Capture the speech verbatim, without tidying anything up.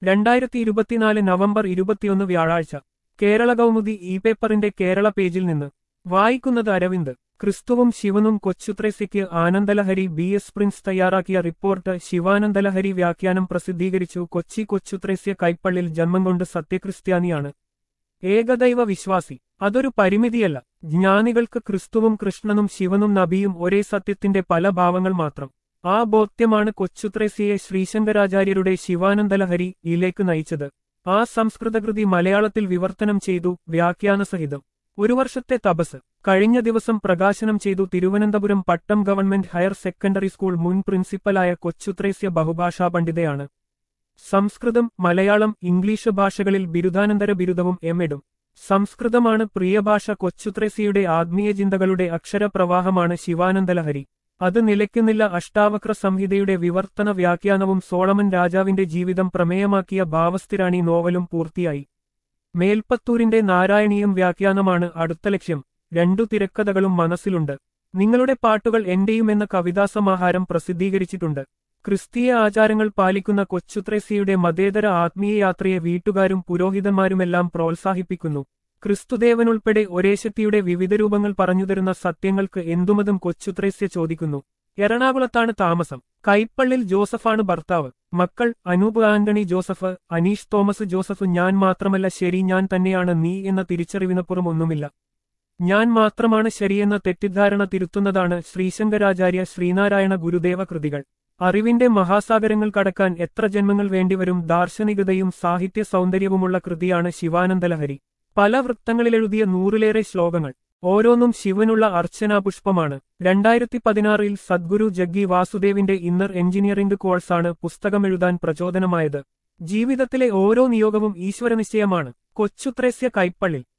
രണ്ടായിരത്തി ഇരുപത്തിനാല് നവംബർ ഇരുപത്തിയൊന്ന് വ്യാഴാഴ്ച കേരള കൗമുദി ഇ പേപ്പറിന്റെ കേരള പേജിൽ നിന്ന് വായിക്കുന്നത് അരവിന്ദ്. ക്രിസ്തുവും ശിവനും കൊച്ചുത്രേസ്യയ്ക്ക് ആനന്ദലഹരി. ബി എസ് പ്രിൻസ് തയ്യാറാക്കിയ റിപ്പോർട്ട്. ശിവാനന്ദലഹരി വ്യാഖ്യാനം പ്രസിദ്ധീകരിച്ചു. കൊച്ചി. കൊച്ചുത്രേസ്യ കൈപ്പള്ളിൽ ജന്മം കൊണ്ട് സത്യക്രിസ്ത്യാനിയാണ്. ഏകദൈവ വിശ്വാസി. അതൊരു പരിമിതിയല്ല. ജ്ഞാനികൾക്ക് ക്രിസ്തുവും കൃഷ്ണനും ശിവനും നബിയും ഒരേ സത്യത്തിന്റെ പല ഭാവങ്ങൾ മാത്രം. ആ ബോധ്യമാണ് കൊച്ചുത്രേസ്യയെ ശ്രീശങ്കരാചാര്യരുടെ ശിവാനന്ദലഹരി യിലേക്ക് നയിച്ചത്. ആ സംസ്കൃതകൃതി മലയാളത്തിൽ വിവർത്തനം ചെയ്തു, വ്യാഖ്യാനസഹിതം. ഒരു വർഷത്തെ തപസ് കഴിഞ്ഞ ദിവസം പ്രകാശനം ചെയ്തു. Thiruvananthapuram Pattom government higher secondary school മുൻ പ്രിൻസിപ്പലായ കൊച്ചുത്രേസ്യ ബഹുഭാഷാ പണ്ഡിതയാണ്. സംസ്കൃതം, മലയാളം, ഇംഗ്ലീഷ് ഭാഷകളിൽ ബിരുദാനന്തര ബിരുദവും എം എഡും. സംസ്കൃതമാണ് പ്രിയഭാഷ. കൊച്ചുത്രേസ്യയുടെ ആത്മീയ ചിന്തകളുടെ അക്ഷരപ്രവാഹമാണ് ശിവാനന്ദലഹരി. അത് നിലയ്ക്കുന്നില്ല. അഷ്ടാവക്ര സംഹിതയുടെ വിവർത്തന വ്യാഖ്യാനവും സോളമൻ രാജാവിന്റെ ജീവിതം പ്രമേയമാക്കിയ ഭാവസ്ഥിരാണി നോവലും പൂർത്തിയായി. മേൽപ്പത്തൂരിന്റെ നാരായണീയം വ്യാഖ്യാനമാണ് അടുത്ത ലക്ഷ്യം. രണ്ടു തിരക്കഥകളും മനസ്സിലുണ്ട്. നിങ്ങളുടെ പാട്ടുകൾ എന്റെയും എന്ന കവിതാസമാഹാരം പ്രസിദ്ധീകരിച്ചിട്ടുണ്ട്. ക്രിസ്തീയ ആചാരങ്ങൾ പാലിക്കുന്ന കൊച്ചുത്രേസ്യയുടെ മതേതര ആത്മീയ യാത്രയെ വീട്ടുകാരും പുരോഹിതന്മാരുമെല്ലാം പ്രോത്സാഹിപ്പിക്കുന്നു. ക്രിസ്തുദേവനുൾപ്പെടെ ഒരേശക്തിയുടെ വിവിധ രൂപങ്ങൾ പറഞ്ഞുതരുന്ന സത്യങ്ങൾക്ക് എന്തുമതും കൊച്ചുത്രേസ്യ ചോദിക്കുന്നു. എറണാകുളത്താണ് താമസം. കൈപ്പള്ളിൽ ജോസഫാണ് ഭർത്താവ്. മക്കൾ Anoop Antony Joseph, Anish Thomas Joseph. ഞാൻ മാത്രമല്ല ശരി, ഞാൻ തന്നെയാണ് നീ എന്ന തിരിച്ചറിവിനപ്പുറം ഒന്നുമില്ല. ഞാൻ മാത്രമാണ് ശരിയെന്ന തെറ്റിദ്ധാരണ തിരുത്തുന്നതാണ് ശ്രീശങ്കരാചാര്യ ശ്രീനാരായണ ഗുരുദേവ കൃതികൾ. അറിവിന്റെ മഹാസാഗരങ്ങൾ കടക്കാൻ എത്ര ജന്മങ്ങൾ വേണ്ടിവരും. ദാർശനികതയും സാഹിത്യ സൗന്ദര്യവുമുള്ള കൃതിയാണ് ശിവാനന്ദലഹരി. പല വൃത്തങ്ങളിലെഴുതിയ നൂറിലേറെ ശ്ലോകങ്ങൾ. ഓരോന്നും ശിവനുള്ള അർച്ചനാപുഷ്പമാണ്. രണ്ടായിരത്തി പതിനാറിൽ സദ്ഗുരു ജഗ്ഗി വാസുദേവിന്റെ ഇന്നർ എഞ്ചിനീയറിംഗ് കോഴ്സാണ് പുസ്തകമെഴുതാൻ പ്രചോദനമായത്. ജീവിതത്തിലെ ഓരോ നിയോഗവും ഈശ്വരനിശ്ചയമാണ്. കൊച്ചുത്രേസ്യ കൈപ്പള്ളിൽ.